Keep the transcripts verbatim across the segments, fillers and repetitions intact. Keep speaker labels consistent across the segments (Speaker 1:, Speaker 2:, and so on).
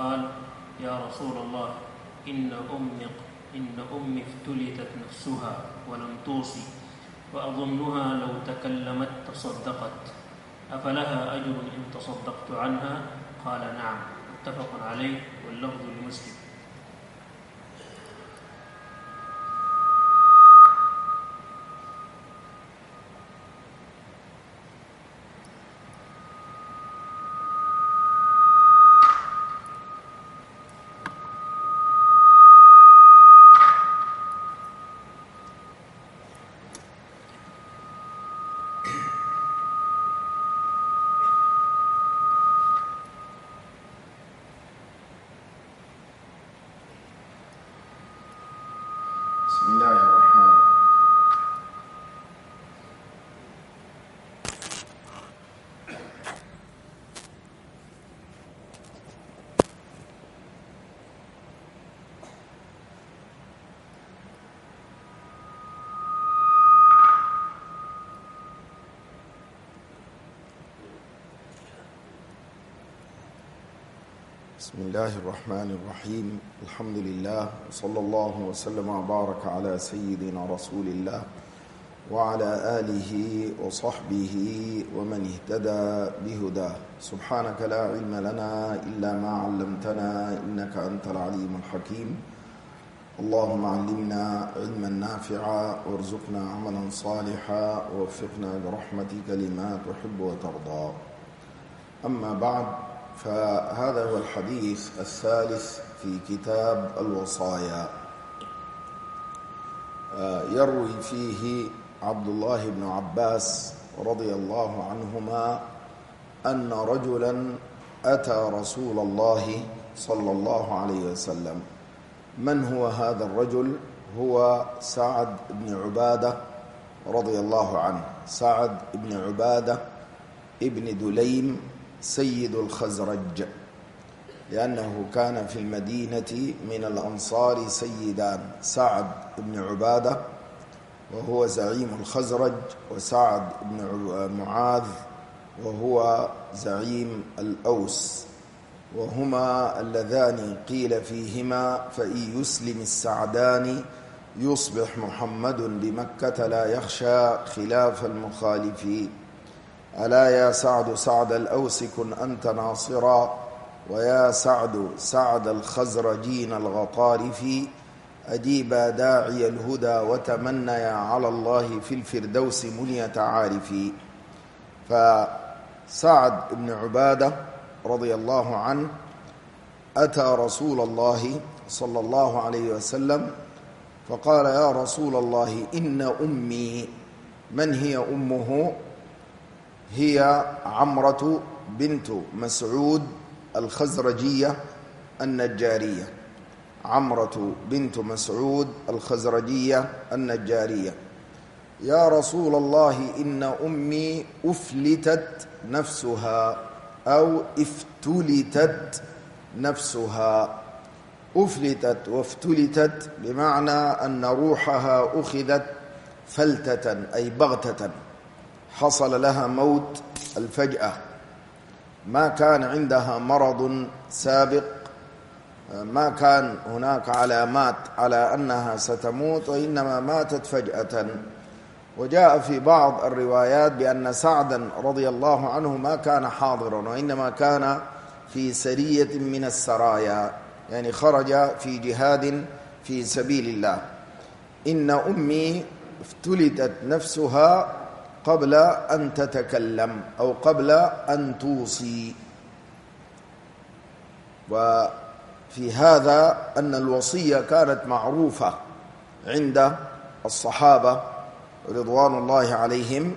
Speaker 1: فقال: يا رسول الله، إن أمي إن أمي افتلتت نفسها ولم توصي، وأظنها لو تكلمت تصدقت، أفلها أجر إن تصدقت عنها؟ قال: نعم. متفق عليه، واللفظ لمسلم.
Speaker 2: بسم الله الرحمن بسم الله الرحمن الرحيم. الحمد لله، وصلى الله وسلم وبارك على سيدنا رسول الله وعلى آله وصحبه ومن اهتدى بهداه. سبحانك لا علم لنا إلا ما علمتنا، إنك أنت العليم الحكيم. اللهم علمنا علما نافعا، وارزقنا عملا صالحا، ووفقنا برحمتك لما تحب وترضى. أما بعد، فهذا هو الحديث الثالث في كتاب الوصايا. يروي فيه عبد الله بن عباس رضي الله عنهما أن رجلا أتى رسول الله صلى الله عليه وسلم. من هو هذا الرجل؟ هو سعد بن عبادة رضي الله عنه. سعد بن عبادة ابن دليم سيد الخزرج، لأنه كان في المدينة من الأنصار سيدان: سعد بن عبادة وهو زعيم الخزرج، وسعد بن معاذ وهو زعيم الأوس، وهما اللذان قيل فيهما: فإن يسلم السعدان يصبح محمد بمكة لا يخشى خلاف المخالفين. ألا يا سعد سعد الأوس كن أنت ناصرا، ويا سعد سعد الخزرجين الغطارف، أجيبا داعي الهدى وتمنيا على الله في الفردوس منية عارفي. فسعد بن عبادة رضي الله عنه أتى رسول الله صلى الله عليه وسلم فقال: يا رسول الله، إن أمي. من هي أمه؟ هي عمرة بنت مسعود الخزرجية النجارية. عمرة بنت مسعود الخزرجية النجارية. يا رسول الله، إن أمي أفلتت نفسها أو افتلتت نفسها. أفلتت وافتلتت بمعنى أن روحها أخذت فلتة، أي بغتة، حصل لها موت الفجأة، ما كان عندها مرض سابق، ما كان هناك علامات على أنها ستموت، وإنما ماتت فجأة. وجاء في بعض الروايات بأن سعدا رضي الله عنه ما كان حاضرا، وإنما كان في سرية من السرايا، يعني خرج في جهاد في سبيل الله. إن أمي افتلتت نفسها قبل أن تتكلم أو قبل أن توصي. وفي هذا أن الوصية كانت معروفة عند الصحابة رضوان الله عليهم،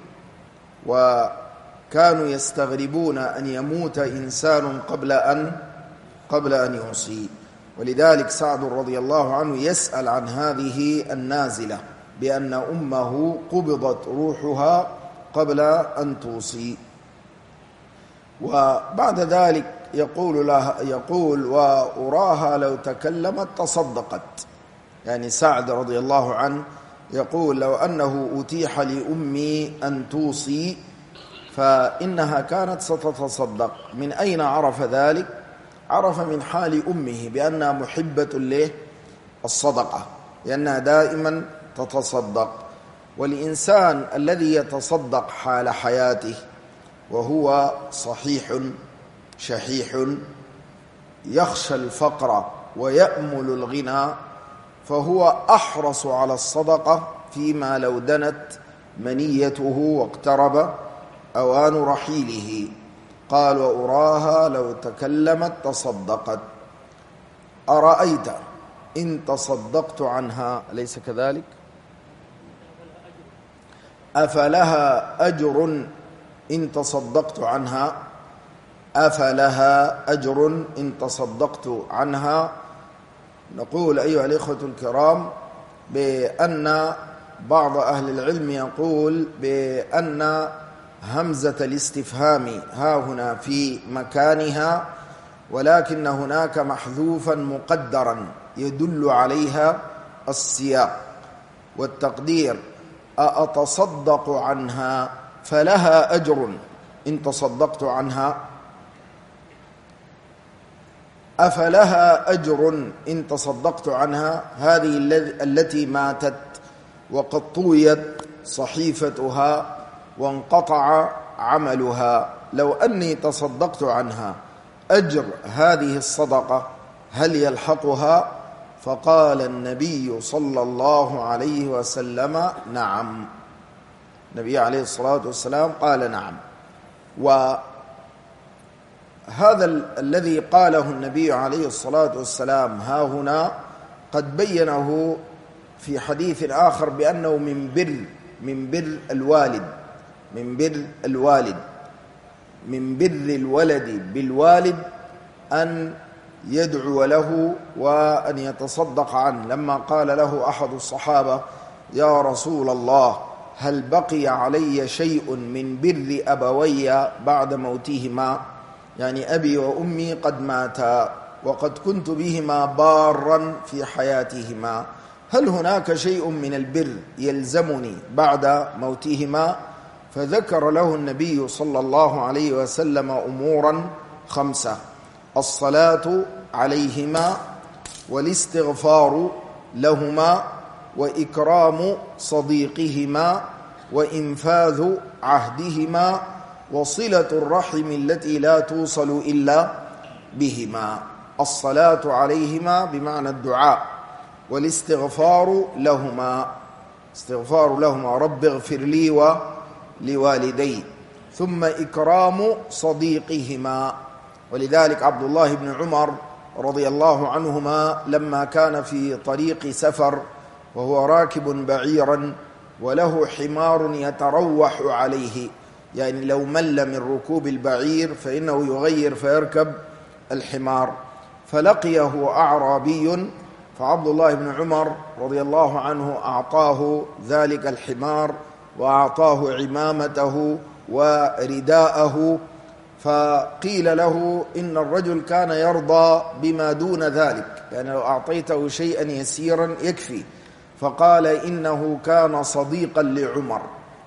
Speaker 2: وكانوا يستغربون أن يموت إنسان قبل أن قبل أن يوصي. ولذلك سعد رضي الله عنه يسأل عن هذه النازلة بأن أمه قبضت روحها قبل أن توصي. وبعد ذلك يقول لها يقول وأراها لو تكلمت تصدقت. يعني سعد رضي الله عنه يقول: لو أنه أتيح لأمي أن توصي فإنها كانت ستتصدق. من أين عرف ذلك؟ عرف من حال أمه بأنها محبة له الصدقة، لأنها دائما تتصدق. والإنسان الذي يتصدق حال حياته وهو صحيح شحيح يخشى الفقر ويأمل الغنى، فهو أحرص على الصدقة فيما لو دنت منيته واقترب أوان رحيله. قال: وأراها لو تكلمت تصدقت. أرأيت إن تصدقت عنها، أليس كذلك؟ أفلها أجر إن تصدقت عنها؟ أفلها أجر إن تصدقت عنها؟ نقول أيها الإخوة الكرام بأن بعض أهل العلم يقول بأن همزة الاستفهام ها هنا في مكانها، ولكن هناك محذوفا مقدرا يدل عليها السياق والتقدير: أتصدق عنها فلها أجر إن تصدقت عنها. أفلها أجر إن تصدقت عنها، هذه التي ماتت وقد طويت صحيفتها وانقطع عملها، لو أني تصدقت عنها أجر هذه الصدقة هل يلحقها؟ فقال النبي صلى الله عليه وسلم: نعم. النبي عليه الصلاة والسلام قال: نعم. وهذا الذي قاله النبي عليه الصلاة والسلام ها هنا قد بينه في حديث آخر بأنه من بر من بر الوالد من بر الوالد من بر الولد بالوالد أن يدعو له وأن يتصدق عنه. لما قال له أحد الصحابة: يا رسول الله، هل بقي علي شيء من بر أبوي بعد موتهما؟ يعني أبي وأمي قد ماتا وقد كنت بهما بارا في حياتهما، هل هناك شيء من البر يلزمني بعد موتهما؟ فذكر له النبي صلى الله عليه وسلم أمورا خمسة: الصلاة عليهما، والاستغفار لهما، وإكرام صديقهما، وإنفاذ عهدهما، وصلة الرحم التي لا توصل إلا بهما. الصلاة عليهما بمعنى الدعاء، والاستغفار لهما استغفار لهما رب اغفر لي ولوالدي، ثم إكرام صديقهما. ولذلك عبد الله بن عمر رضي الله عنهما لما كان في طريق سفر وهو راكب بعيرا وله حمار يتروح عليه، يعني لو مل من ركوب البعير فإنه يغير فيركب الحمار، فلقيه أعرابي، فعبد الله بن عمر رضي الله عنه أعطاه ذلك الحمار وأعطاه عمامته ورداءه، فقيل له إن الرجل كان يرضى بما دون ذلك، يعني لو أعطيته شيئا يسيرا يكفي، فقال: إنه كان صديقا لعمر،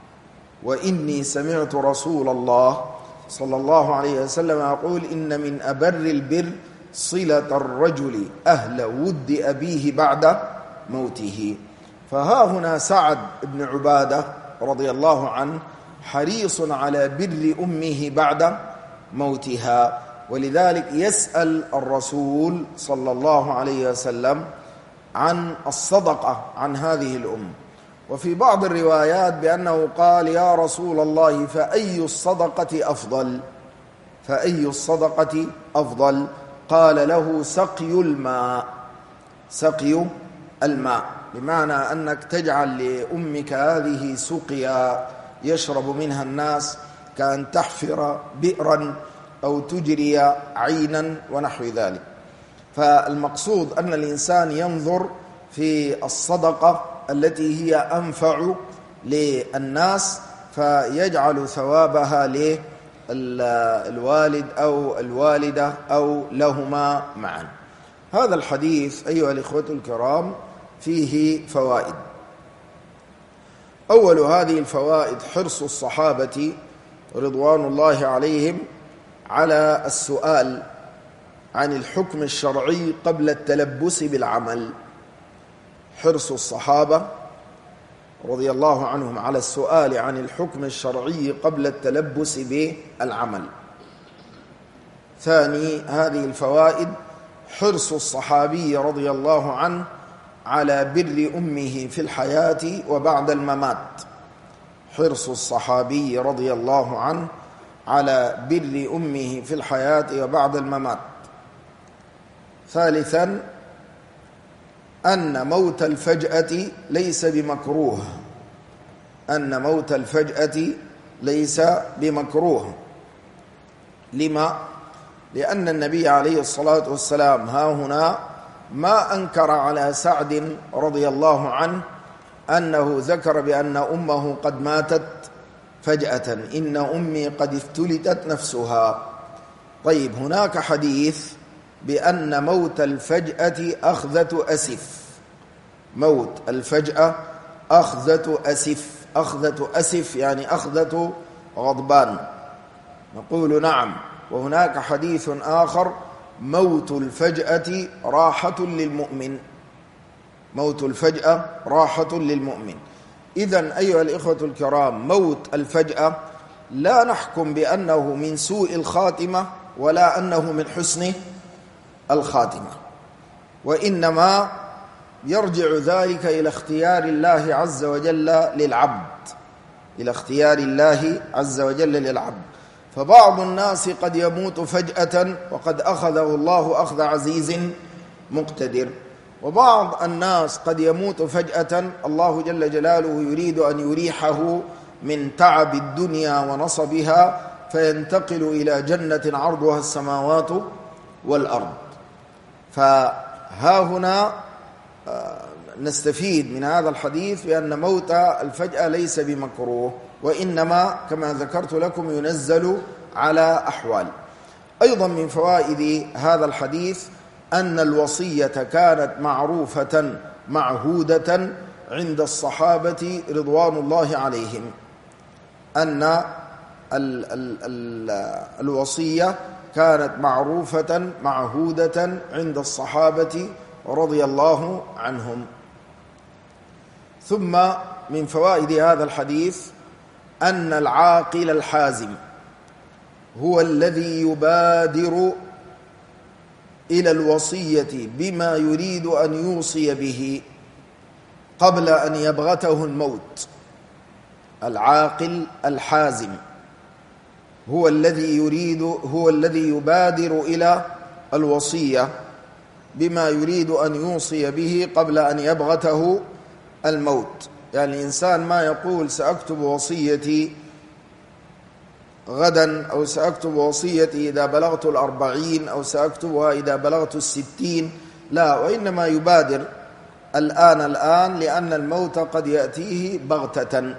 Speaker 2: وإني سمعت رسول الله صلى الله عليه وسلم يقول: إن من أبر البر صلة الرجل أهل ود أبيه بعد موته. فها هنا سعد بن عبادة رضي الله عنه حريص على بر أمه بعد موتها، ولذلك يسأل الرسول صلى الله عليه وسلم عن الصدقة عن هذه الأم. وفي بعض الروايات بأنه قال: يا رسول الله، فأي الصدقة أفضل فأي الصدقة أفضل قال له: سقي الماء سقي الماء بمعنى أنك تجعل لأمك هذه سقيا يشرب منها الناس، كأن تحفر بئرا أو تجري عينا ونحو ذلك. فالمقصود أن الإنسان ينظر في الصدقة التي هي أنفع للناس فيجعل ثوابها للوالد أو الوالدة أو لهما معا. هذا الحديث أيها الإخوة الكرام فيه فوائد. أول هذه الفوائد حرص الصحابة رضوان الله عليهم على السؤال عن الحكم الشرعي قبل التلبس بالعمل. حرص الصحابة رضي الله عنهم على السؤال عن الحكم الشرعي قبل التلبس بالعمل. ثاني هذه الفوائد حرص الصحابي رضي الله عنه على بر أمه في الحياة وبعد الممات. حرص الصحابي رضي الله عنه على بر أمه في الحياة وبعد الممات. ثالثا أن موت الفجأة ليس بمكروه. أن موت الفجأة ليس بمكروه. لما؟ لأن النبي عليه الصلاة والسلام ها هنا ما أنكر على سعد رضي الله عنه أنه ذكر بأن أمه قد ماتت فجأة، إن أمي قد افتلتت نفسها. طيب هناك حديث بأن موت الفجأة أخذة أسف. موت الفجأة أخذة أسف. أخذة أسف يعني أخذة غضبان. نقول نعم. وهناك حديث آخر موت الفجأة راحة للمؤمن. موت الفجأة راحة للمؤمن. إذن أيها الإخوة الكرام، موت الفجأة لا نحكم بأنه من سوء الخاتمة ولا أنه من حسن الخاتمة، وإنما يرجع ذلك إلى اختيار الله عز وجل للعبد. إلى اختيار الله عز وجل للعبد. فبعض الناس قد يموت فجأة وقد أخذه الله أخذ عزيز مقتدر، وبعض الناس قد يموت فجأة الله جل جلاله يريد أن يريحه من تعب الدنيا ونصبها فينتقل إلى جنة عرضها السماوات والأرض. فها هنا نستفيد من هذا الحديث بأن موت الفجأة ليس بمكروه، وإنما كما ذكرت لكم ينزل على أحوال. أيضا من فوائد هذا الحديث أن الوصية كانت معروفة معهودة عند الصحابة رضوان الله عليهم. أن ال ال ال الوصية كانت معروفة معهودة عند الصحابة رضي الله عنهم. ثم من فوائد هذا الحديث أن العاقل الحازم هو الذي يبادر إلى الوصية بما يريد أن يوصي به قبل أن يبغته الموت. العاقل الحازم هو الذي يريد هو الذي يبادر إلى الوصية بما يريد أن يوصي به قبل أن يبغته الموت. يعني الإنسان ما يقول سأكتب وصيتي غدا، أو سأكتب وصيتي إذا بلغت الأربعين، أو سأكتبها إذا بلغت الستين، لا، وإنما يبادر الآن الآن لأن الموت قد يأتيه بغتة.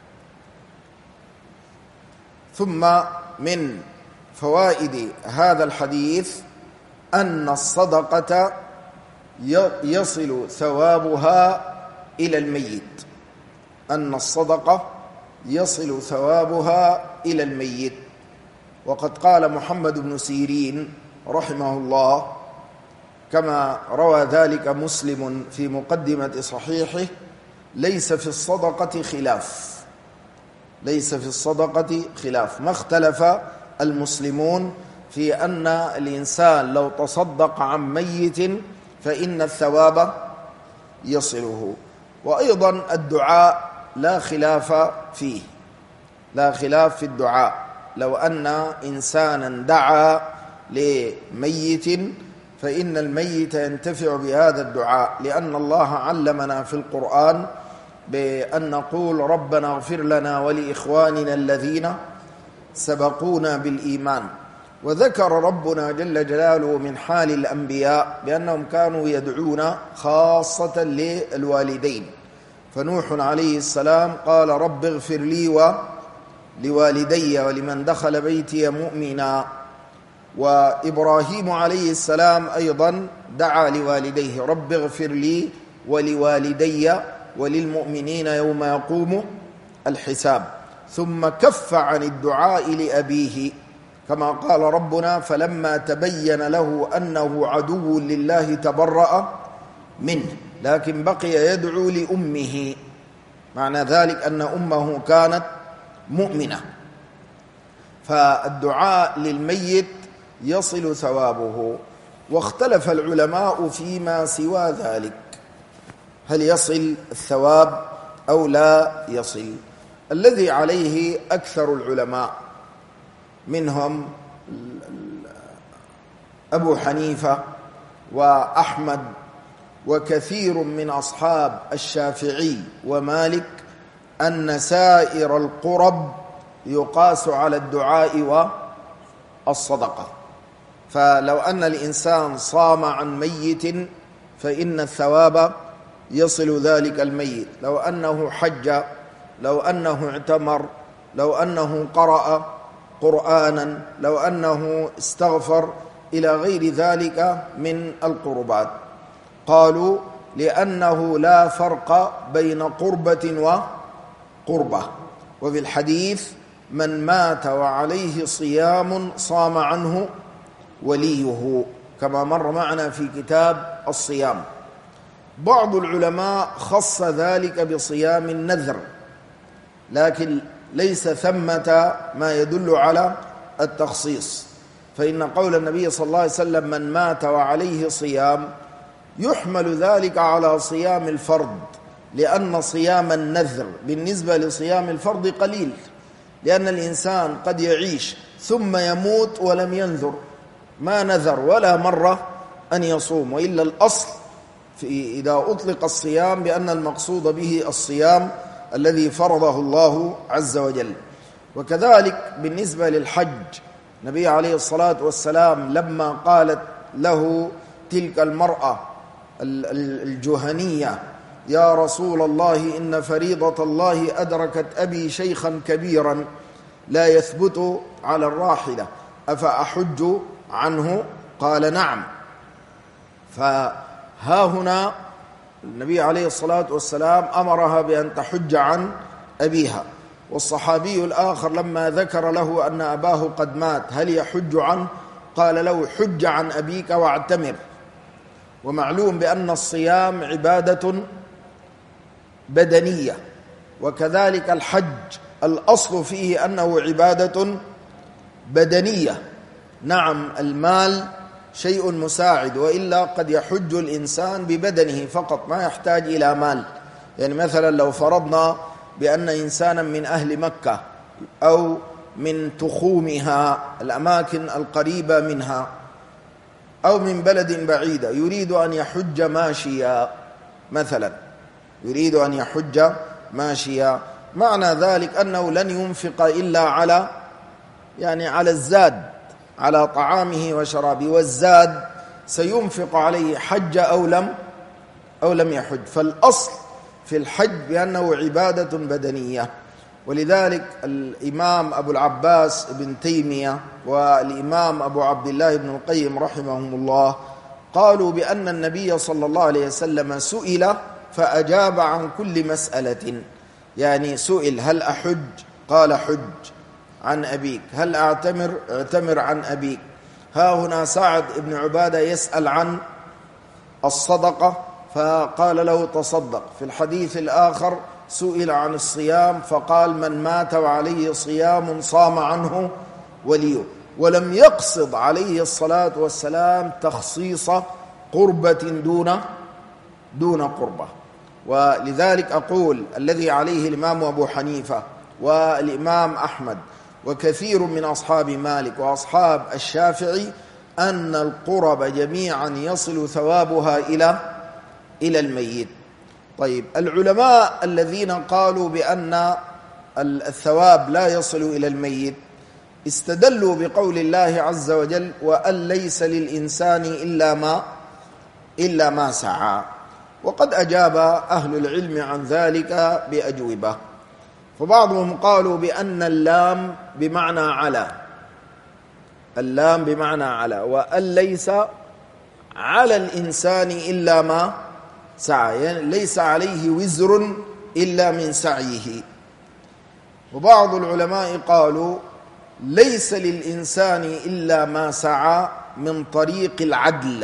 Speaker 2: ثم من فوائد هذا الحديث أن الصدقة يصل ثوابها إلى الميت. أن الصدقة يصل ثوابها إلى الميت. وقد قال محمد بن سيرين رحمه الله كما روى ذلك مسلم في مقدمة صحيحه: ليس في الصدقة خلاف. ليس في الصدقة خلاف. ما اختلف المسلمون في أن الإنسان لو تصدق عن ميت فإن الثواب يصله. وأيضا الدعاء لا خلاف فيه. لا خلاف في الدعاء. لو أن إنسانا دعا لميت فإن الميت ينتفع بهذا الدعاء، لأن الله علمنا في القرآن بأن نقول ربنا اغفر لنا ولإخواننا الذين سبقونا بالإيمان. وذكر ربنا جل جلاله من حال الأنبياء بأنهم كانوا يدعون خاصة للوالدين. فنوح عليه السلام قال رب اغفر لي ولوالدي ولمن دخل بيتي مؤمنا. وإبراهيم عليه السلام أيضا دعا لوالديه رب اغفر لي ولوالدي وللمؤمنين يوم يقوم الحساب. ثم كف عن الدعاء لأبيه كما قال ربنا فلما تبين له أنه عدو لله تبرأ منه، لكن بقي يدعو لأمه، معنى ذلك أن أمه كانت مؤمنة. فالدعاء للميت يصل ثوابه. واختلف العلماء فيما سوى ذلك، هل يصل الثواب أو لا يصل. الذي عليه أكثر العلماء منهم أبو حنيفة وأحمد وكثير من أصحاب الشافعي ومالك أن سائر القرب يقاس على الدعاء والصدقة. فلو أن الإنسان صام عن ميت فإن الثواب يصل ذلك الميت، لو أنه حج، لو أنه اعتمر، لو أنه قرأ قرآنا، لو أنه استغفر، إلى غير ذلك من القربات. قالوا لأنه لا فرق بين قربة وقربة. وفي الحديث من مات وعليه صيام صام عنه وليه، كما مر معنا في كتاب الصيام. بعض العلماء خص ذلك بصيام النذر، لكن ليس ثمة ما يدل على التخصيص، فإن قول النبي صلى الله عليه وسلم من مات وعليه صيام يحمل ذلك على صيام الفرض، لأن صيام النذر بالنسبة لصيام الفرض قليل، لأن الإنسان قد يعيش ثم يموت ولم ينذر، ما نذر ولا مرة أن يصوم. وإلا الأصل في إذا أطلق الصيام بأن المقصود به الصيام الذي فرضه الله عز وجل. وكذلك بالنسبة للحج، النبي عليه الصلاة والسلام لما قالت له تلك المرأة الجهنية يا رسول الله إن فريضة الله أدركت أبي شيخا كبيرا لا يثبت على الراحلة أفأحج عنه؟ قال نعم. فها هنا النبي عليه الصلاة والسلام أمرها بأن تحج عن أبيها. والصحابي الآخر لما ذكر له أن أباه قد مات هل يحج عنه؟ قال له حج عن أبيك واعتمر. ومعلوم بأن الصيام عبادة بدنية، وكذلك الحج الأصل فيه أنه عبادة بدنية. نعم المال شيء مساعد، وإلا قد يحج الإنسان ببدنه فقط ما يحتاج إلى مال. يعني مثلا لو فرضنا بأن إنسانا من أهل مكة أو من تخومها الأماكن القريبة منها أو من بلد بعيدة يريد أن يحج ماشيا مثلا، يريد أن يحج ماشيا، معنى ذلك أنه لن ينفق إلا على يعني على الزاد، على طعامه وشرابه، والزاد سينفق عليه حج أو لم أو لم يحج. فالأصل في الحج بأنه عبادة بدنية. ولذلك الإمام أبو العباس ابن تيمية والإمام أبو عبد الله بن القيم رحمهم الله قالوا بأن النبي صلى الله عليه وسلم سئل فأجاب عن كل مسألة. يعني سئل هل أحج؟ قال حج عن أبيك. هل أعتمر؟ اعتمر عن أبيك. ها هنا سعد بن عبادة يسأل عن الصدقة فقال له تصدق. في الحديث الآخر سئل عن الصيام فقال من مات وعليه صيام صام عنه وليه. ولم يقصد عليه الصلاة والسلام تخصيص قربة دون دون قربة. ولذلك أقول الذي عليه الإمام أبو حنيفة والإمام أحمد وكثير من أصحاب مالك وأصحاب الشافعي أن القرب جميعا يصل ثوابها إلى إلى الميت. طيب العلماء الذين قالوا بأن الثواب لا يصل إلى الميت استدلوا بقول الله عز وجل وأن ليس للإنسان إلا ما إلا ما سعى. وقد أجاب أهل العلم عن ذلك بأجوبة. فبعضهم قالوا بأن اللام بمعنى على، اللام بمعنى على، وأن ليس على الإنسان إلا ما سعى، يعني ليس عليه وزر إلا من سعيه. وبعض العلماء قالوا ليس للإنسان إلا ما سعى من طريق العدل،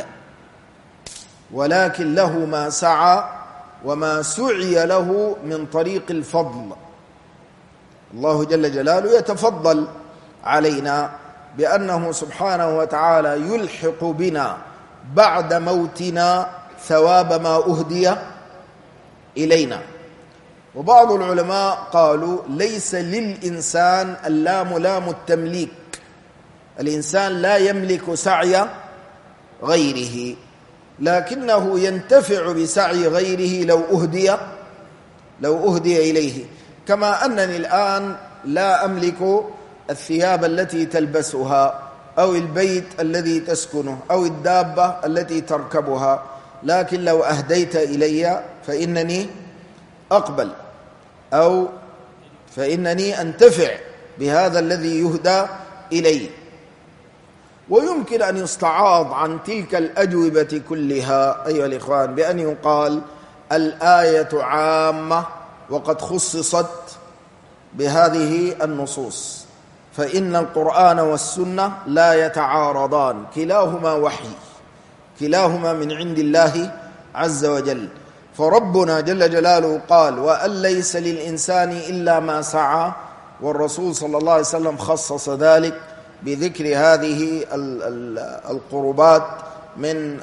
Speaker 2: ولكن له ما سعى وما سعي له من طريق الفضل. الله جل جلاله يتفضل علينا بأنه سبحانه وتعالى يلحق بنا بعد موتنا ثواب ما أهدي إلينا. وبعض العلماء قالوا ليس للإنسان، اللام لام التمليك، الإنسان لا يملك سعي غيره، لكنه ينتفع بسعي غيره لو أهدي لو أهدي إليه. كما أنني الآن لا أملك الثياب التي تلبسها أو البيت الذي تسكنه أو الدابة التي تركبها، لكن لو أهديت إلي فإنني أقبل أو فإنني أنتفع بهذا الذي يهدى إلي. ويمكن أن يستعاض عن تلك الأجوبة كلها أيها الإخوان بأن يقال الآية عامة وقد خصصت بهذه النصوص، فإن القرآن والسنة لا يتعارضان، كلاهما وحي، كلاهما من عند الله عز وجل. فربنا جل جلاله قال وأن ليس للإنسان إلا ما سعى، والرسول صلى الله عليه وسلم خصص ذلك بذكر هذه القربات من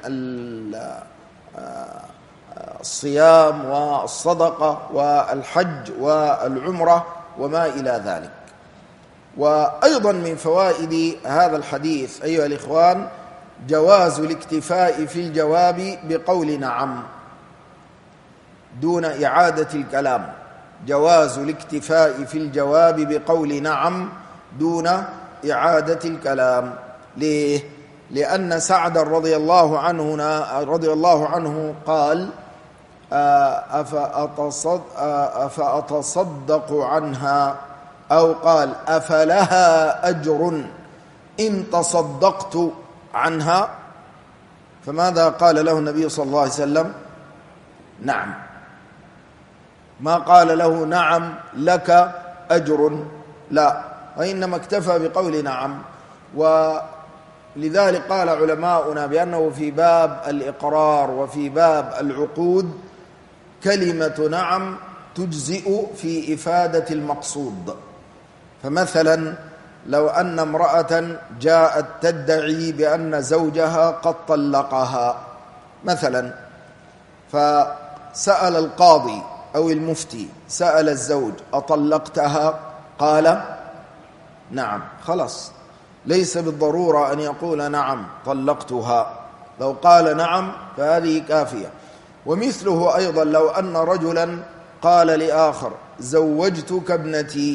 Speaker 2: الصيام والصدقة والحج والعمرة وما إلى ذلك. وأيضا من فوائد هذا الحديث أيها الإخوان جواز الاكتفاء في الجواب بقول نعم دون إعادة الكلام، جواز الاكتفاء في الجواب بقول نعم دون إعادة الكلام. ليه؟ لأن سعد رضي الله عنه رضي الله عنه قال أفأتصدق عنها، أو قال أفلها أجر إن تصدقت عنها؟ فماذا قال له النبي صلى الله عليه وسلم؟ نعم. ما قال له نعم لك أجر، لا، وإنما اكتفى بقول نعم. ولذلك قال علماؤنا بأنه في باب الإقرار وفي باب العقود كلمة نعم تجزئ في إفادة المقصود. فمثلا لو أن امرأة جاءت تدعي بأن زوجها قد طلقها مثلا، فسأل القاضي أو المفتي سأل الزوج أطلقتها؟ قال نعم، خلاص، ليس بالضرورة أن يقول نعم طلقتها، لو قال نعم فهذه كافية. ومثله أيضا لو أن رجلا قال لآخر زوجتك ابنتي،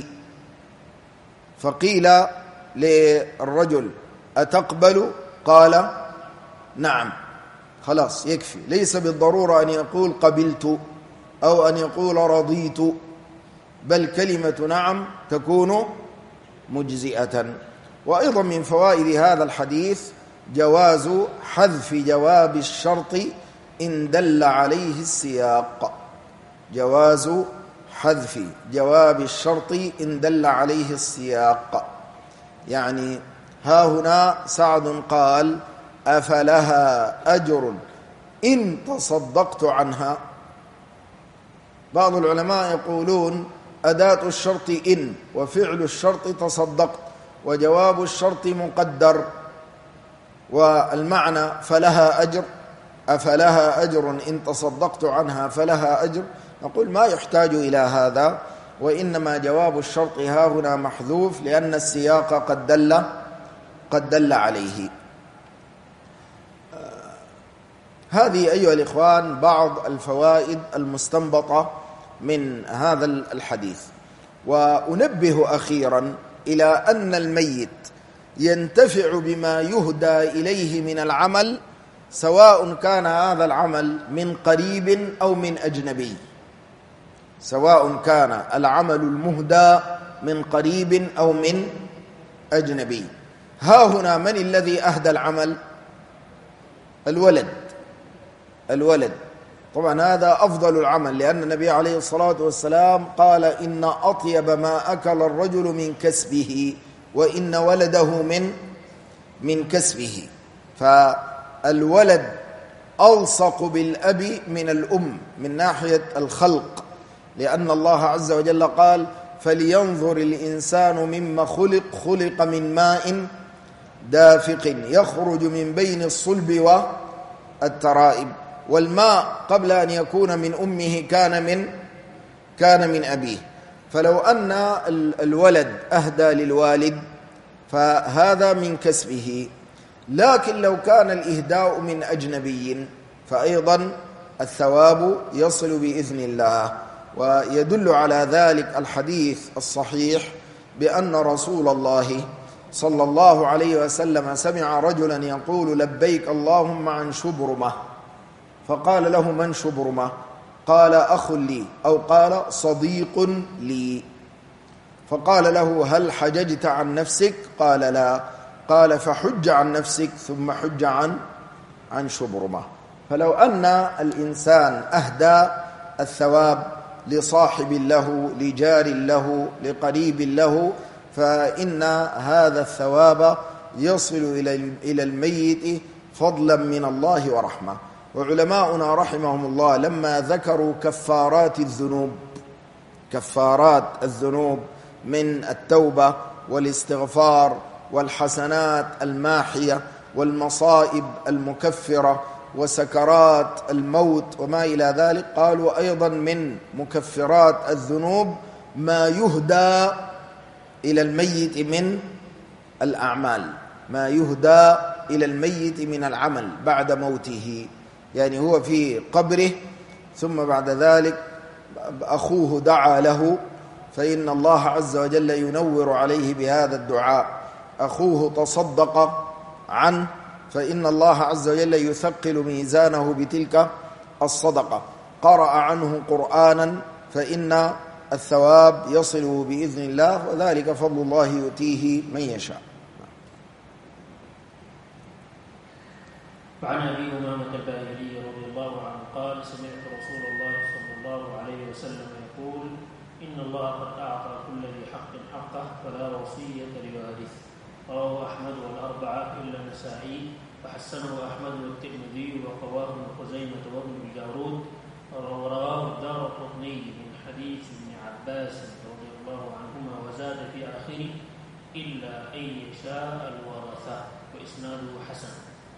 Speaker 2: فقيل للرجل أتقبل؟ قال نعم، خلاص يكفي، ليس بالضرورة أن يقول قبلت أو أن يقول رضيت، بل كلمة نعم تكون مجزئة. وأيضا من فوائد هذا الحديث جواز حذف جواب الشرط إن دل عليه السياق، جواز حذف جواب الشرط إن دل عليه السياق. يعني ها هنا سعد قال أفلها أجر إن تصدقت عنها. بعض العلماء يقولون أداة الشرط إن، وفعل الشرط تصدقت، وجواب الشرط مقدر، والمعنى فلها أجر، أفلها أجر إن تصدقت عنها فلها أجر. نقول ما يحتاج إلى هذا، وإنما جواب الشرط ها هنا محذوف لأن السياق قد دل قد دل عليه. هذه أيها الإخوان بعض الفوائد المستنبطة من هذا الحديث. وأنبه أخيرا إلى أن الميت ينتفع بما يهدى إليه من العمل، سواء كان هذا العمل من قريب أو من أجنبي، سواء كان العمل المهدى من قريب أو من أجنبي. ها هنا من الذي أهدى العمل؟ الولد الولد طبعا هذا أفضل العمل، لأن النبي عليه الصلاة والسلام قال إن أطيب ما أكل الرجل من كسبه وإن ولده من من كسبه. فالولد ألصق بالأب من الأم من ناحية الخلق، لأن الله عز وجل قال فلينظر الإنسان مما خلق خلق من ماء دافق يخرج من بين الصلب والترائب. والماء قبل أن يكون من أمه كان من كان من أبيه. فلو أن الولد أهدى للوالد فهذا من كسبه، لكن لو كان الإهداء من أجنبي فأيضا الثواب يصل بإذن الله. ويدل على ذلك الحديث الصحيح بأن رسول الله صلى الله عليه وسلم سمع رجلا يقول لبيك اللهم عن شبرمة، فقال له من شبرمة؟ قال أخ لي أو قال صديق لي. فقال له هل حججت عن نفسك؟ قال لا. قال فحج عن نفسك ثم حج عن عن شبرمة. فلو أن الإنسان أهدى الثواب لصاحب له لجار له لقريب له فإن هذا الثواب يصل إلى الميت فضلا من الله ورحمة. وعلماؤنا رحمهم الله لما ذكروا كفارات الذنوب كفارات الذنوب من التوبة والاستغفار والحسنات الماحية والمصائب المكفرة وسكرات الموت وما إلى ذلك، قالوا أيضا من مكفرات الذنوب ما يهدى إلى الميت من الأعمال، ما يهدى إلى الميت من العمل بعد موته، يعني هو في قبره ثم بعد ذلك أخوه دعا له فإن الله عز وجل ينور عليه بهذا الدعاء، أخوه تصدق عنه فإن الله عز وجل يثقل ميزانه بتلك الصدقة، قرأ عنه قرآنا فإن الثواب يصله بإذن الله، وذلك فضل الله يؤتيه من يشاء.
Speaker 1: وعن أبي أمامة الباهلي رضي الله عنه قال سمعت رسول الله صلى الله عليه وسلم يقول إن الله قد أعطى كل ذي حق حقه فلا وصية لوارث. رواه أحمد والأربعة إلا النسائي وحسنه أحمد والترمذي وقواه ابن خزيمة وابن الجارود ورواه الدارقطني من حديث ابن عباس رضي الله عنهما وزاد في آخره إلا أن يشاء الورثة وإسناده حسن.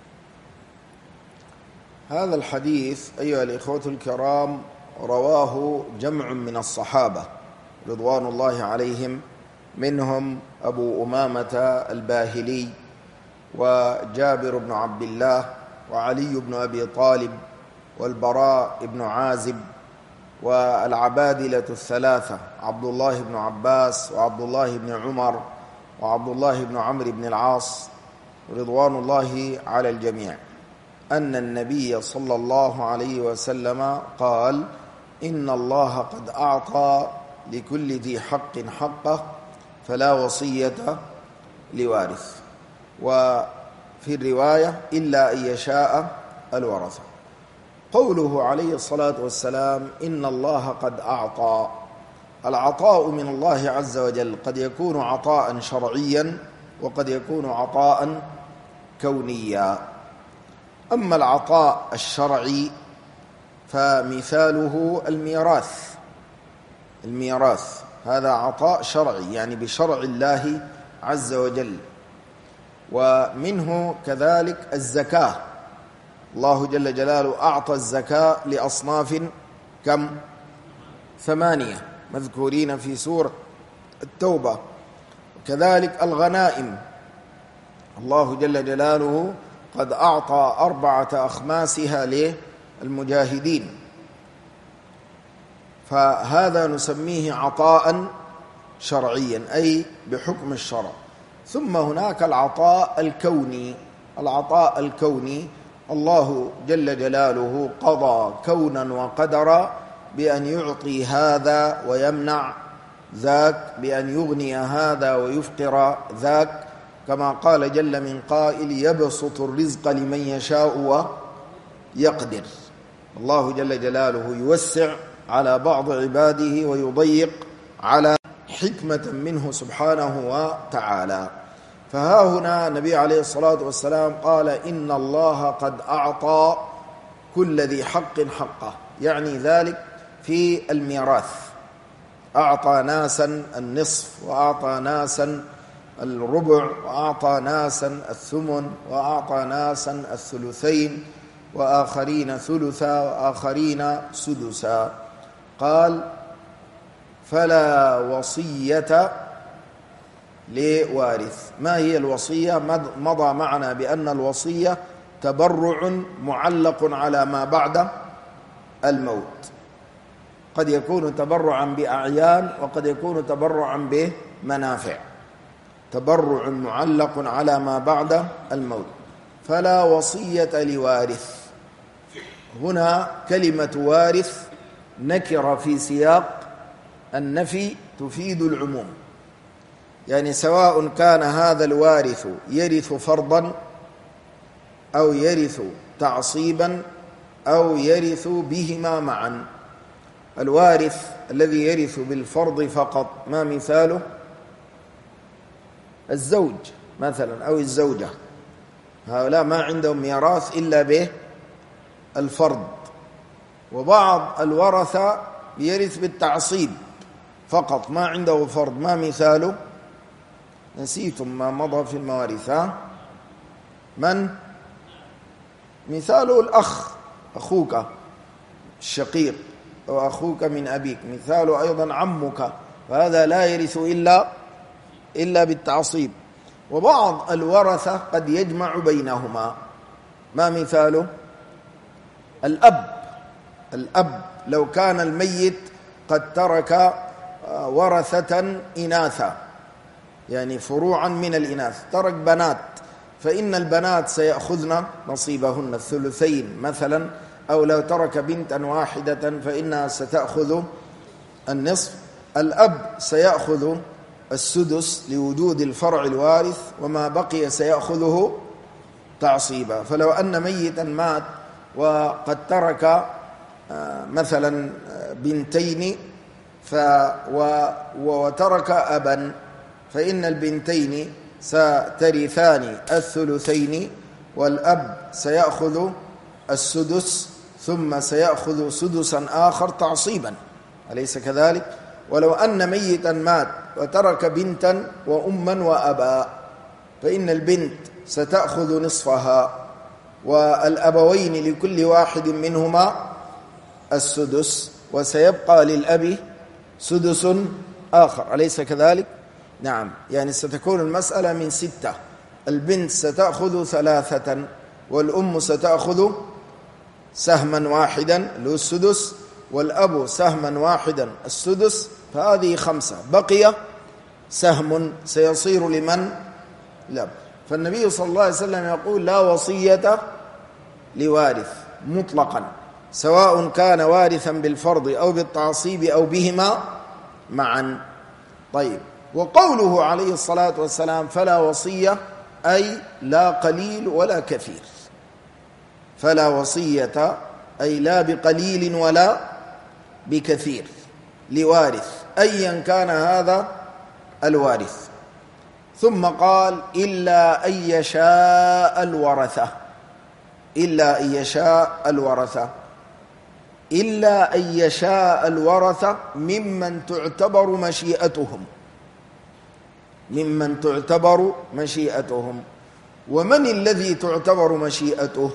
Speaker 2: هذا الحديث أيها الإخوة الكرام رواه جمع من الصحابة رضوان الله عليهم، منهم أبو أمامة الباهلي وجابر بن عبد الله وعلي بن أبي طالب والبراء بن عازب والعبادلة الثلاثة عبد الله بن عباس وعبد الله بن عمر وعبد الله بن عمرو بن العاص رضوان الله على الجميع، أن النبي صلى الله عليه وسلم قال إن الله قد أعطى لكل ذي حق حقه فلا وصية لوارث، وفي الرواية إلا أن يشاء الورثة. قوله عليه الصلاة والسلام إن الله قد أعطى، العطاء من الله عز وجل قد يكون عطاء شرعيا وقد يكون عطاء كونيا. أما العطاء الشرعي فمثاله الميراث، الميراث هذا عطاء شرعي يعني بشرع الله عز وجل. ومنه كذلك الزكاة، الله جل جلاله أعطى الزكاة لأصناف كم؟ ثمانية مذكورين في سورة التوبة. كذلك الغنائم، الله جل جلاله قد أعطى أربعة أخماسها للمجاهدين، فهذا نسميه عطاء شرعيا أي بحكم الشرع. ثم هناك العطاء الكوني، العطاء الكوني الله جل جلاله قضى كونا وقدرا بأن يعطي هذا ويمنع ذاك، بأن يغني هذا ويفقر ذاك، كما قال جل من قائل يبسط الرزق لمن يشاء ويقدر. الله جل جلاله يوسع على بعض عباده ويضيق على حكمة منه سبحانه وتعالى. فها هنا النبي عليه الصلاة والسلام قال إن الله قد أعطى كل ذي حق حقه، يعني ذلك في الميراث، أعطى ناسا النصف، وأعطى ناسا الربع، وأعطى ناسا الثمن، وأعطى ناسا الثلثين، وآخرين ثلثا، وآخرين سدسا. قال فلا وصية لوارث. ما هي الوصية؟ مضى معنا بأن الوصية تبرع معلق على ما بعد الموت، قد يكون تبرعا بأعيان وقد يكون تبرعا بمنافع، تبرع معلق على ما بعد الموت. فلا وصية لوارث، هنا كلمة وارث نكرة في سياق النفي تفيد العموم، يعني سواء كان هذا الوارث يرث فرضا أو يرث تعصيبا أو يرث بهما معا. الوارث الذي يرث بالفرض فقط ما مثاله؟ الزوج مثلا أو الزوجة، هؤلاء ما عندهم ميراث إلا به الفرض. وبعض الورثة يرث بالتعصيب فقط ما عنده فرض، ما مثاله؟ نسيتم ما مضى في المواريث؟ من؟ مثاله الأخ، أخوك الشقيق أو أخوك من أبيك، مثاله أيضا عمك، وهذا لا يرث إلا إلا بالتعصيب. وبعض الورثة قد يجمع بينهما، ما مثاله؟ الأب. الأب لو كان الميت قد ترك ورثة إناثا، يعني فروعا من الإناث، ترك بنات، فإن البنات سيأخذن نصيبهن الثلثين مثلا، أو لو ترك بنتا واحدة فإنها ستأخذ النصف. الأب سيأخذ السدس لوجود الفرع الوارث، وما بقي سيأخذه تعصيبا. فلو أن ميتا مات وقد ترك مثلا بنتين وترك أبا، فإن البنتين سترثان الثلثين، والأب سيأخذ السدس ثم سيأخذ سدسا آخر تعصيبا، أليس كذلك؟ ولو أن ميتا مات وترك بنتا وأما وأبا، فإن البنت ستأخذ نصفها، والأبوين لكل واحد منهما السدس، وسيبقى للأب سدس آخر، أليس كذلك؟ نعم، يعني ستكون المسألة من ستة، البنت ستأخذ ثلاثة، والأم ستأخذ سهما واحدا له السدس، والأب سهما واحدا السدس، فهذه خمسة. بقي سهم سيصير لمن؟ لا. فالنبي صلى الله عليه وسلم يقول لا وصية لوارث مطلقا، سواء كان وارثا بالفرض أو بالتعصيب أو بهما معا. طيب، وقوله عليه الصلاة والسلام فلا وصية أي لا قليل ولا كثير، فلا وصية أي لا بقليل ولا بكثير لوارث أيا كان هذا الوارث. ثم قال إلا أن يشاء الورثة، إلا أن يشاء الورثة، إلا أن يشاء الورثة ممن تعتبر مشيئتهم، ممن تعتبر مشيئتهم. ومن الذي تعتبر مشيئته؟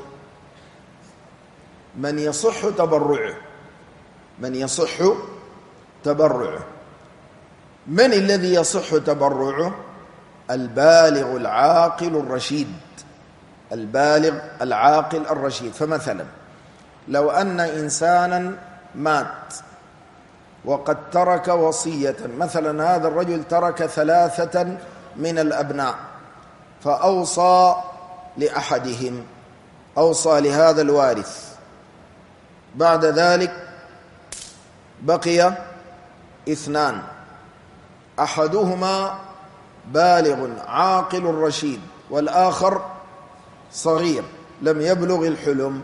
Speaker 2: من يصح تبرعه، من يصح تبرعه. من الذي يصح تبرعه؟ البالغ العاقل الرشيد، البالغ العاقل الرشيد. فمثلا لو أن إنسانا مات وقد ترك وصية، مثلا هذا الرجل ترك ثلاثة من الأبناء فأوصى لأحدهم، أوصى لهذا الوارث، بعد ذلك بقي اثنان، أحدهما بالغ عاقل رشيد والآخر صغير لم يبلغ الحلم،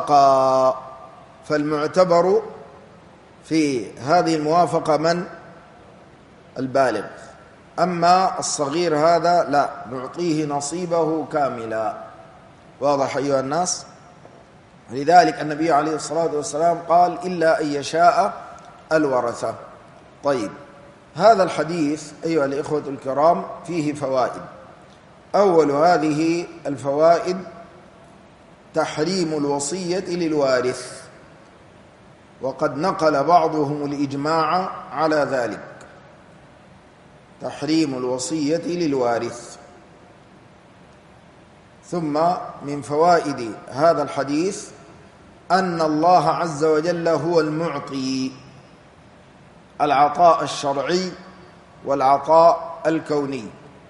Speaker 2: فوافقا، فالمعتبر في هذه الموافقة من؟ البالغ. أما الصغير هذا لا، نعطيه نصيبه كاملا. واضح أيها الناس؟ لذلك النبي عليه الصلاة والسلام قال إلا أن يشاء الورثة. طيب، هذا الحديث أيها الإخوة الكرام فيه فوائد. أول هذه الفوائد تحريم الوصية للوارث، وقد نقل بعضهم الإجماع على ذلك، تحريم الوصية للوارث. ثم من فوائد هذا الحديث أن الله عز وجل هو المعطي، العطاء الشرعي والعطاء الكوني.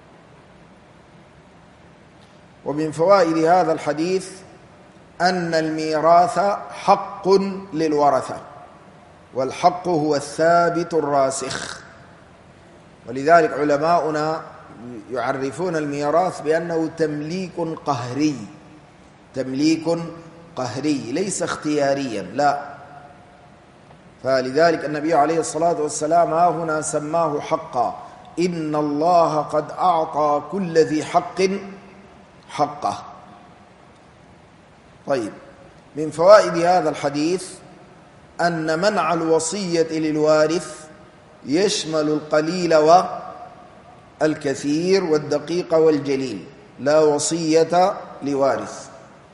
Speaker 2: ومن فوائد هذا الحديث أن الميراث حق للورثة، والحق هو الثابت الراسخ. ولذلك علماؤنا يعرفون الميراث بأنه تمليك قهري، تمليك قهري ليس اختياريا، لا. فلذلك النبي عليه الصلاة والسلام ها هنا سماه حقا، إن الله قد أعطى كل ذي حق حقه. طيب، من فوائد هذا الحديث أن منع الوصية للوارث يشمل القليل والكثير والدقيق والجليل، لا وصية لوارث.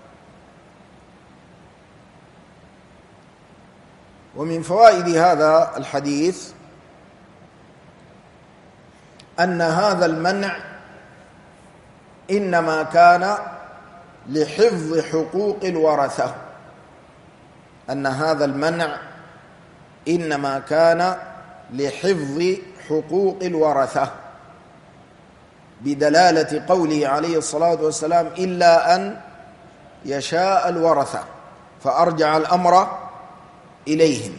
Speaker 2: ومن فوائد هذا الحديث أن هذا المنع إنما كان لحفظ حقوق الورثة، أن هذا المنع إنما كان لحفظ حقوق الورثة، بدلالة قوله عليه الصلاة والسلام إلا أن يشاء الورثة، فأرجع الأمر إليهم.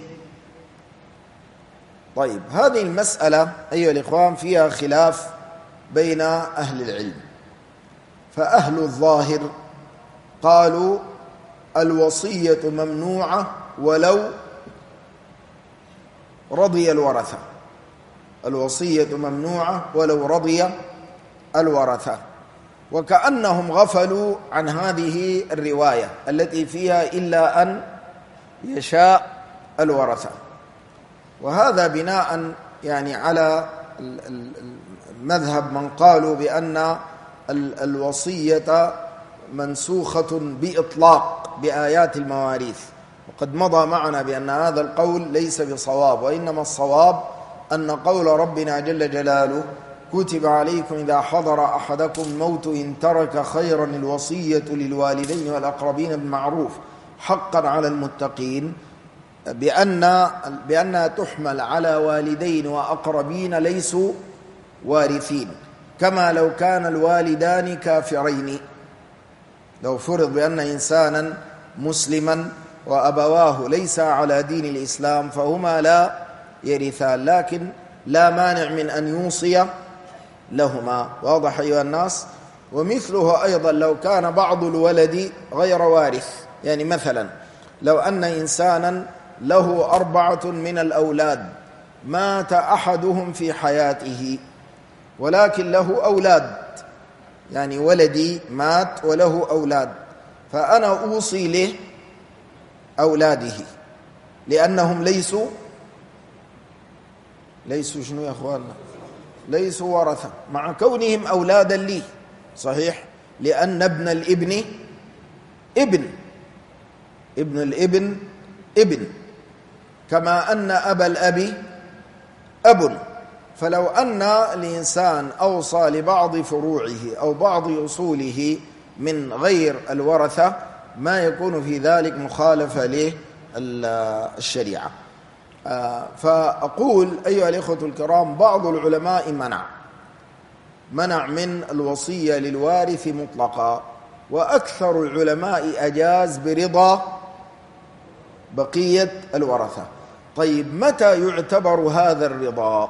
Speaker 2: طيب، هذه المسألة أيها الإخوان فيها خلاف بين أهل العلم. فأهل الظاهر قالوا الوصية ممنوعة ولو رضي الورثة، الوصية ممنوعة ولو رضي الورثة، وكأنهم غفلوا عن هذه الرواية التي فيها إلا أن يشاء الورثة. وهذا بناء يعني على المذهب من قالوا بأن الوصية منسوخة بإطلاق بآيات المواريث، وقد مضى معنا بأن هذا القول ليس بصواب، وإنما الصواب أن قول ربنا جل جلاله كتب عليكم إذا حضر أحدكم الموت إن ترك خيرا الوصية للوالدين والأقربين بالمعروف حقا على المتقين، بأن بأنها تحمل على والدين وأقربين ليسوا وارثين، كما لو كان الوالدان كافرين. لو فرض بأن إنسانا مسلما وأبواه ليس على دين الإسلام فهما لا يرثان، لكن لا مانع من أن يوصي لهما. واضح أيها الناس؟ ومثله أيضا لو كان بعض الولد غير وارث، يعني مثلا لو أن إنسانا له أربعة من الأولاد، مات أحدهم في حياته ولكن له أولاد، يعني ولدي مات وله أولاد، فأنا أوصي له أولاده لأنهم ليسوا ليسوا شنو يا أخواننا؟ ليسوا ورثة، مع كونهم أولادا لي، صحيح، لأن ابن الابن ابن ابن الابن ابن، كما أن أبا الأب أب. فلو أن الإنسان أوصى لبعض فروعه أو بعض أصوله من غير الورثة ما يكون في ذلك مخالفة للشريعة. فأقول أيها الإخوة الكرام بعض العلماء منع منع من الوصية للوارث مطلقا، وأكثر العلماء أجاز برضا بقية الورثة. طيب، متى يعتبر هذا الرضا؟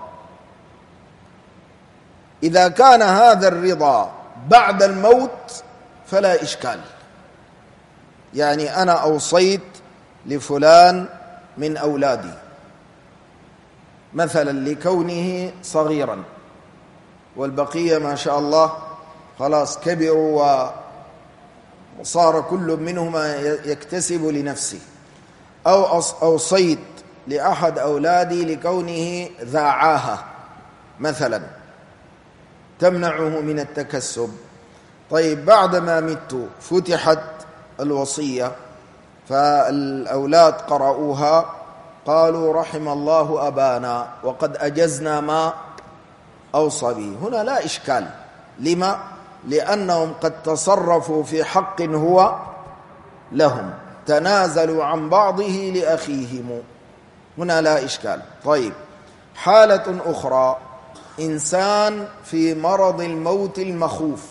Speaker 2: إذا كان هذا الرضا بعد الموت فلا إشكال، يعني أنا أوصيت لفلان من أولادي مثلا لكونه صغيرا، والبقية ما شاء الله خلاص كبروا وصار كل منهما يكتسب لنفسه، أو أوصيت لأحد أولادي لكونه ذا عاهة مثلا تمنعه من التكسب. طيب بعدما مت فتحت الوصية فالأولاد قرأوها قالوا رحم الله أبانا وقد أجزنا ما أوصى به، هنا لا إشكال. لما؟ لأنهم قد تصرفوا في حق هو لهم، تنازلوا عن بعضه لأخيهم، هنا لا إشكال. طيب حالة أخرى، إنسان في مرض الموت المخوف،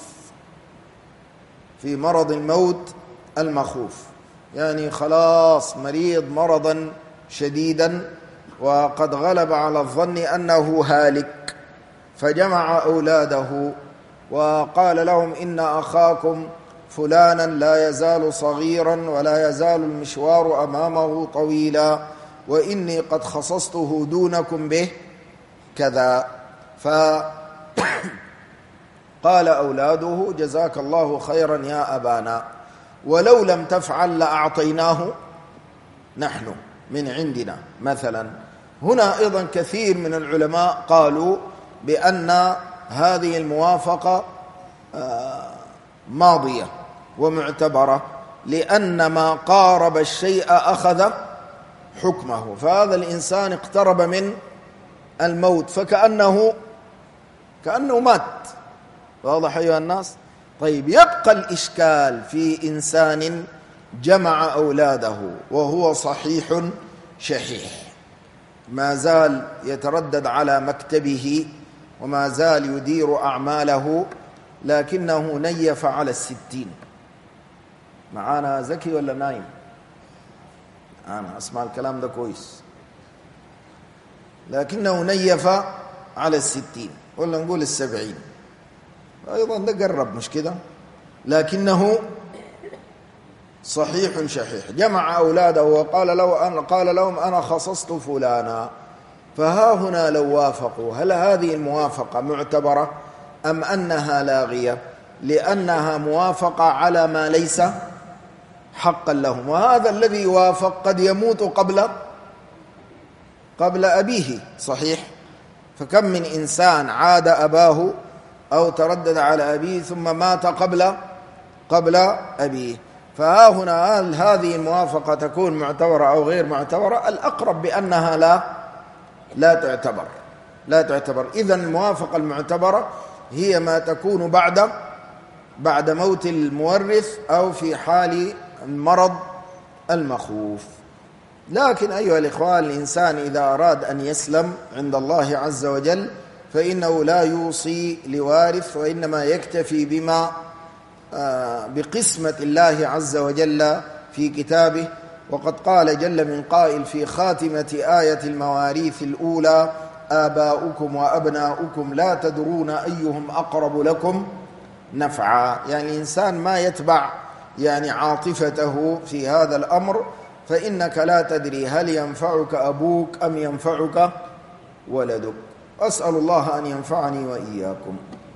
Speaker 2: في مرض الموت المخوف، يعني خلاص مريض مرضا شديدا وقد غلب على الظن أنه هالك، فجمع أولاده وقال لهم إن أخاكم فلانا لا يزال صغيرا ولا يزال المشوار أمامه طويلا وإني قد خصصته دونكم به كذا. فقال أولاده جزاك الله خيرا يا أبانا، ولو لم تفعل لأعطيناه نحن من عندنا مثلا. هنا أيضا كثير من العلماء قالوا بأن هذه الموافقة ماضية ومعتبرة، لأن ما قارب الشيء أخذ حكمه، فهذا الإنسان اقترب من الموت فكأنه كأنه مات. واضح أيها الناس؟ طيب يبقى الإشكال في إنسان جمع أولاده وهو صحيح شحيح، ما زال يتردد على مكتبه وما زال يدير أعماله، لكنه نيف على الستين. معانا زكي ولا نايم؟ أنا أسمع الكلام ده كويس. لكنه نيف على الستين ولا نقول السبعين، أيضا ده قرب مش كده، لكنه صحيح شحيح. جمع أولاده وقال لو أن قال لهم أنا خصصت فلانا، فها هنا لو وافقوا هل هذه الموافقة معتبرة أم أنها لاغية؟ لأنها موافقة على ما ليس حقا لهم، وهذا الذي يوافق قد يموت قبل قبل أبيه، صحيح؟ فكم من إنسان عاد أباه أو تردد على أبيه ثم مات قبل قبل أبيه. فها هنا هل هذه الموافقة تكون معتبرة أو غير معتبرة؟ الأقرب بأنها لا لا تعتبر لا تعتبر. إذن الموافقة المعتبرة هي ما تكون بعد بعد موت المورث أو في حال المرض المخوف. لكن أيها الإخوان، الإنسان إذا أراد أن يسلم عند الله عز وجل فإنه لا يوصي لوارث، وإنما يكتفي بما بقسمة الله عز وجل في كتابه. وقد قال جل من قائل في خاتمة آية المواريث الأولى: آباؤكم وأبناؤكم لا تدرون أيهم أقرب لكم نفعا. يعني الإنسان ما يتبع يعني عاطفته في هذا الأمر، فإنك لا تدري هل ينفعك أبوك أم ينفعك ولدك. أسأل الله أن ينفعني وإياكم.